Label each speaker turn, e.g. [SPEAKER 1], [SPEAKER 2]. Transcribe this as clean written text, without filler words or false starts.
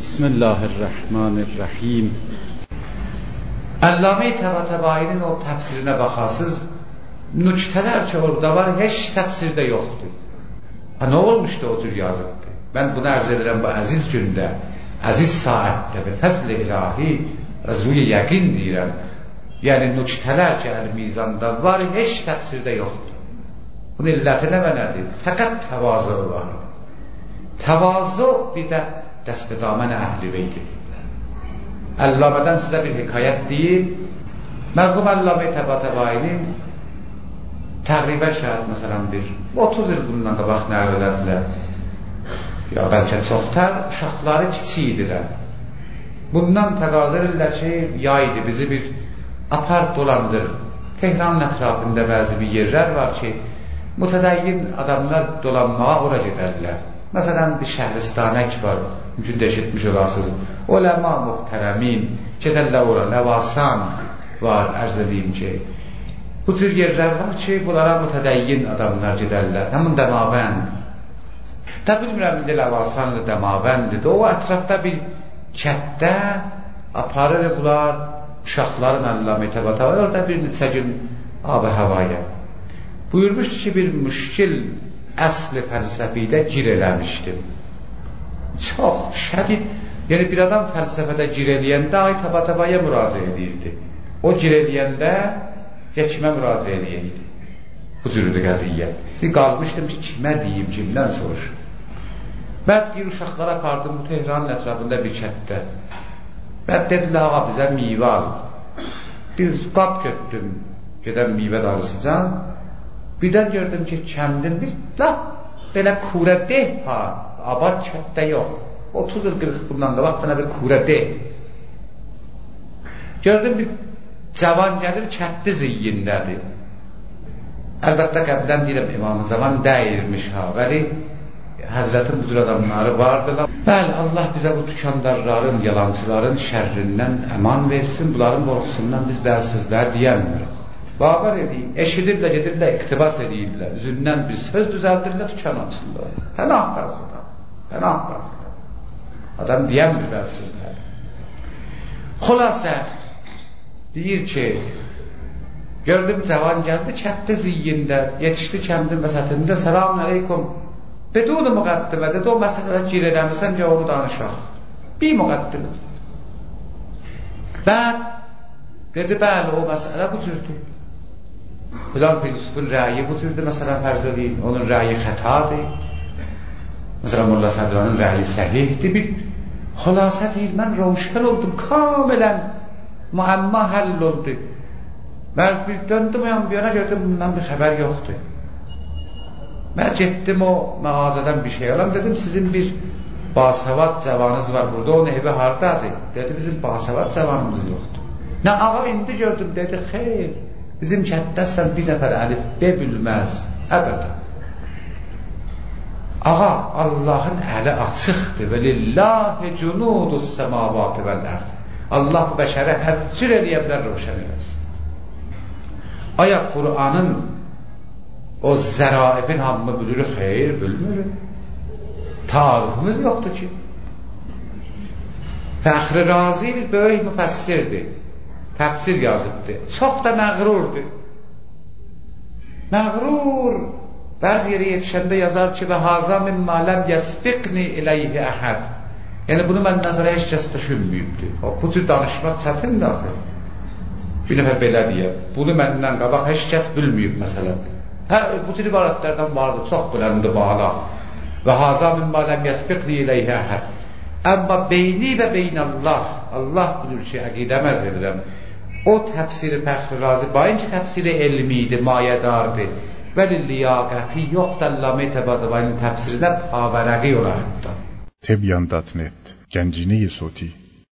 [SPEAKER 1] بسم الله الرحمن الرحیم.
[SPEAKER 2] Allame Tabatabayi'nin o tefsirine bakarsız nükteler ki orada var, hiç tefsirde yoktu. Ne olmuştu o tür yazıktı? Ben bunu arz ederim bu aziz günde, aziz saatte ve fazl-i ilahi zuy-i yakin deyirəm. Yəni nükteler ki el-mizanda var, hiç tefsirde yoktu. Bunun illəti nə mənadır? Fəqət təvazı var. Təvazı bir də dəstədamən əhl-i beytidir. Allamədən sizə bir hekayət deyim. Mərhum Allame Tabatabayi'nin təqribən şəhət məsələn bir 30 il bundan qabaq nəql elədilər. Ya bəlkə çoxlar, uşaqları kiçik idilər. Bundan təqazı edirlər ki, yaydı bizi bir apar dolandır. Tehranın ətrafında bəzi bir yerlər var ki, mütədəyyin adamlar dolanmağa ora gedərlər. Məsələn, bir Şəhristanək var, mümkün də eşitmiş olasınız. Uləma muhtərəmin, gedərlər ora, Ləvasan var, ərz edeyim ki. Bu tür yerlər var ki, bunlara mütədəyyin adamlar gedərlər. Həmin Dəmavənd. Da bilmirəm, indi Ləvasandır, Dəmavəndir. O ətrafda bir kətdə aparır bunlar, uşaqların Allame Tabatabayi, orada bir neçə gün ab-ı havaya. Buyurmuşdu ki, bir müşkil əsl-i fəlsəfidə gir eləmişdim. Çox şədid, yəni bir adam fəlsəfədə gir eləyəndə ay Tabatabayiyə müraciə edirdi. O gir eləyəndə kimə müraciə eləyirdi. Bu cürüdür qəziyyə. Qalmışdım ki, kimə deyim, kimdən soruşum. Mən bir uşaqlara apardım bu Tehranın ətrafında bir kətdə. Mən dedilər, ağa bizə meyvə alın. Bir qab götdüm, gedən meyvə darısıcan. Birdən gördüm ki, kəndin bir belə kurə deh ha, abad kətdə yox. 30 il 40 bundan da vaxtına bir kurə deh. Gördüm bir cavan gəlir, kətli ziyyindədir. Əlbəttə qəbdən deyirəm, İmam-ı Zaman dəyirmiş ha, vəli Həzrətin bu cür adamları vardılar. Bəli, Allah bizə bu tükandarların, yalancıların şərrindən əman versin, bunların qorxusundan biz bəzi sözlər deyəmiyoruz. Babar edeyim, eşidirlər, gedirlər, iqtibas edirlər, üzündən bir söz düzəldirlər, tükan açırlar. Pənah bırakırlar, pənah bırakırlar. Adam deyəmdir bəzi sözlər. Xülasə, deyir ki, gördüm cavan gəldi, kətli ziyyində, yetişdi kəndin vəsətində, selamun aleykum. Bedun müqəddimə dedi, o məsələlə gir eləmirsən, ya onu danışaq. Bir müqəddimə. Bəd, dedi, bəli, o məsələ bu cürdür. Filan filosofun rəyi bu cürdür, məsələn, fərz edin, onun rəyi xətadır. Məsələn, Molla Sədranın rəyi səhihdir. Bir xülasə deyil, mən roşən oldum, kamilən müəmma həll oldu. Mən bir döndüm, bir yana gördüm, bundan bir xəbər yoxdur. Mən getdim o mağazadan bir şey alam, dedim, sizin bir basavad cavanınız var burada, onun evi hardadır? Dedi, bizim basavad cavanımız yoxdur. Nə ağa indi gördüm, dedi, xeyr, bizim kətdəsən bir nəfər əlif B bilməz, əbədən. Ağa, Allahın əli açıqdır və lillahi cunudus səmavatı vəl-ərd. Allah bu bəşərə hər cür eləyə bilər, roşən eləsin. Aya Qur'anın o zəraibin hamını bilirik, xeyr, bilmirik. Tarifimiz yoxdur ki. Fəxri Razi bir böyük müfəssirdir. Təfsir yazıbdır. Çox da məğrurdur. Məğrur bəzi yeri yetişəndə yazar ki, və haza min mələm yəsbiqni iləyhi əhəd. Yəni bunu məndən sonra heç kəs düşünməyibdir. Bu cür danışmaq çətindir axı. Bir nəfər belə deyər. Bunu məndən qabaq heç kəs bilməyib məsələn. Bu tür ibarətlərdən vardır, çox biləndi bağla. Və haza min mələm yəsbiqni iləyhi əhəd. Amma beyni və beynəllah, Allah bilir ki, əqidəm ərz edirəm. O təfsiri Fəxri Razi, bayınki təfsiri elmiydi, mayədardı. Vəli liyaqəti yoxdur Allame Tabatabayinin təfsirinə pavərəqi ola hətta.
[SPEAKER 3] Tebyan.net Gəncini Yusoti